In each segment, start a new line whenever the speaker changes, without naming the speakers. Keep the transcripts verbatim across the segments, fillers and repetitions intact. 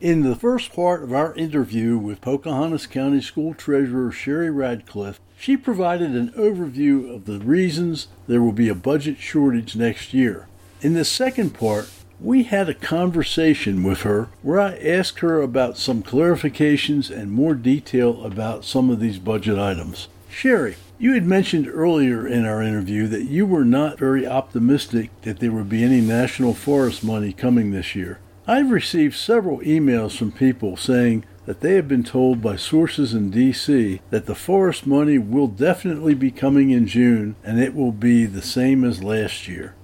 In the first part of our interview with Pocahontas County School Treasurer Sherry Radcliffe, she provided an overview of the reasons there will be a budget shortage next year. In the second part, we had a conversation with her where I asked her about some clarifications and more detail about some of these budget items. Sherry, you had mentioned earlier in our interview that you were not very optimistic that there would be any national forest money coming this year. I've received several emails from people saying that they have been told by sources in D C that the forest money will definitely be coming in June and it will be the same as last year.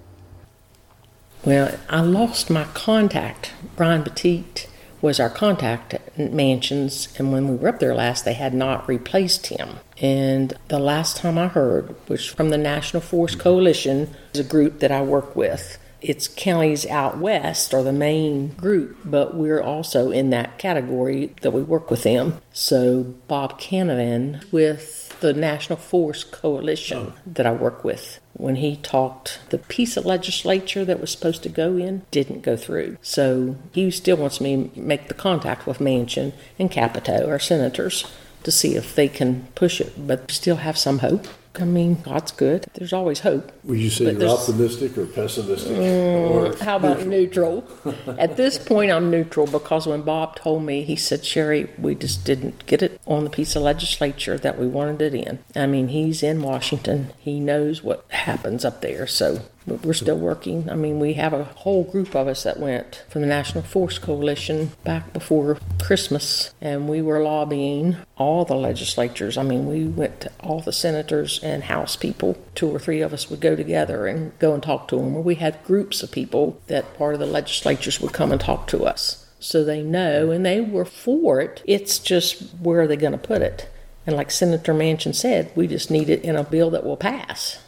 Well, I lost my contact. Brian Petit was our contact at Mansions, and when we were up there last, they had not replaced him. And the last time I heard was from the National Forest Coalition, is a group that I work with. It's counties out west are the main group, but we're also in that category that we work with them. So Bob Canavan with the National Forest Coalition oh. that I work with, when he talked, the piece of legislature that was supposed to go in didn't go through. So he still wants me to make the contact with Manchin and Capito, our senators, to see if they can push it, but still have some hope. I mean, God's good. There's always hope.
Would you say you're optimistic or pessimistic?
Mm,
or
how about neutral? neutral? At this point, I'm neutral because when Bob told me, he said, Sherry, we just didn't get it on the piece of legislature that we wanted it in. I mean, he's in Washington. He knows what happens up there, so we're still working. I mean, we have a whole group of us that went from the National Forest Coalition back before Christmas, and we were lobbying all the legislatures. I mean, we went to all the senators and House people. Two or three of us would go together and go and talk to them, or we had groups of people that part of the legislatures would come and talk to us. So they know, and they were for it. It's just, where are they going to put it? And like Senator Manchin said, we just need it in a bill that will pass.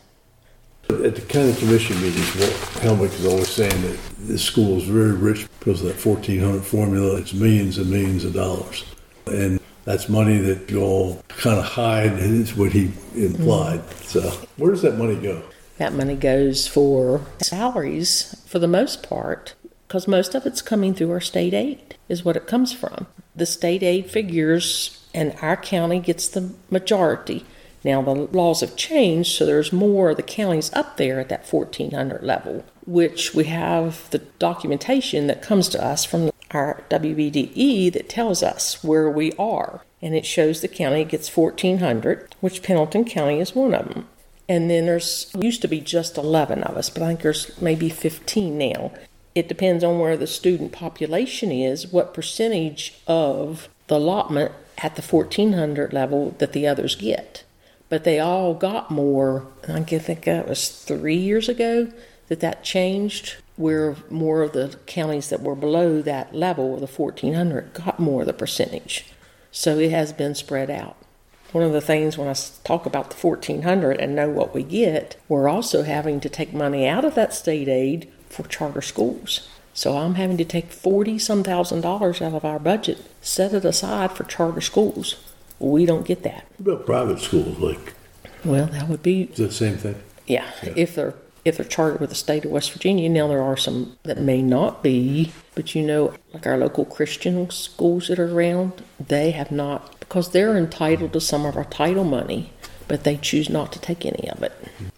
At the county commission meetings, well, Helmick is always saying that this school is very rich because of that fourteen hundred formula. It's millions and millions of dollars. And that's money that you all kind of hide, and it's what he implied. Mm. So where does that money go?
That money goes for salaries for the most part, because most of it's coming through our state aid is what it comes from. The state aid figures, and our county gets the majority. Now, the laws have changed, so there's more of the counties up there at that fourteen hundred level, which we have the documentation that comes to us from our W B D E that tells us where we are. And it shows the county gets fourteen hundred, which Pendleton County is one of them. And then there's, used to be just eleven of us, but I think there's maybe fifteen now. It depends on where the student population is, what percentage of the allotment at the fourteen hundred level that the others get. But they all got more. I think that was three years ago that that changed, where more of the counties that were below that level, the fourteen hundred, got more of the percentage. So it has been spread out. One of the things when I talk about the fourteen hundred and know what we get, we're also having to take money out of that state aid for charter schools. So I'm having to take forty some thousand dollars out of our budget, set it aside for charter schools. We don't get that.
What about private schools? Like,
well, that would be
is that the same thing?
Yeah, yeah. If they're if they're chartered with the state of West Virginia. Now there are some that may not be, but you know, like our local Christian schools that are around, they have not, because they're entitled to some of our title money, but they choose not to take any of it.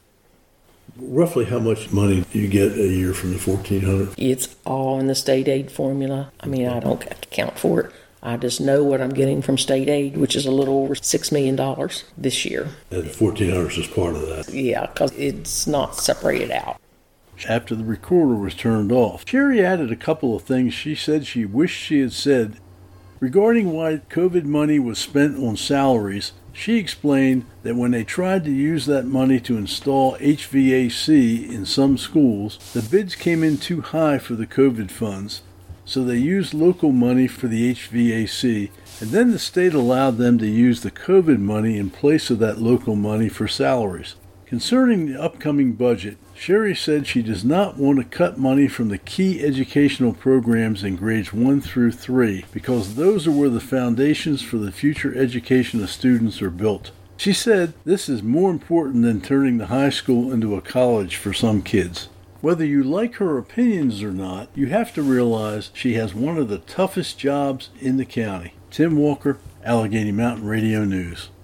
Roughly how much money do you get a year from the fourteen hundred?
It's all in the state aid formula. I mean, I don't account for it. I just know what I'm getting from state aid, which is a little over six million dollars this year.
And fourteen hundred is part of that.
Yeah, because it's not separated out.
After the recorder was turned off, Sherry added a couple of things she said she wished she had said. Regarding why COVID money was spent on salaries, she explained that when they tried to use that money to install H V A C in some schools, the bids came in too high for the COVID funds. So they used local money for the H V A C, and then the state allowed them to use the COVID money in place of that local money for salaries. Concerning the upcoming budget, Sherry said she does not want to cut money from the key educational programs in grades one through three, because those are where the foundations for the future education of students are built. She said this is more important than turning the high school into a college for some kids. Whether you like her opinions or not, you have to realize she has one of the toughest jobs in the county. Tim Walker, Allegheny Mountain Radio News.